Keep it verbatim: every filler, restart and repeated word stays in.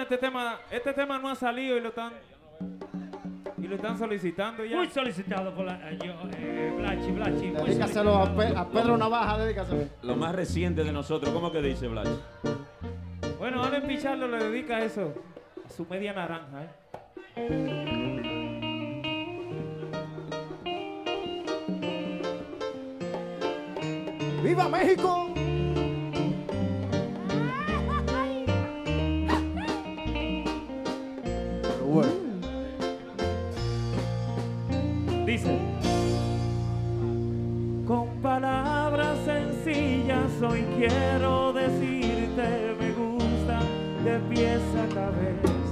este tema, este tema no ha salido y lo están y lo están solicitando ya. Muy solicitado por la, eh, yo, eh, Blachi, Blachi. muy Dedícaselo a, solicitado. Pe- a Pedro Navaja, dedícaselo. Lo más reciente de nosotros, ¿cómo que dice Blas? Bueno, Allen Pichardo le dedica eso a su media naranja, ¿eh? ¡Viva México! Pero bueno. Dice: con palabras sencillas hoy quiero decirte me gusta de pies a cabeza.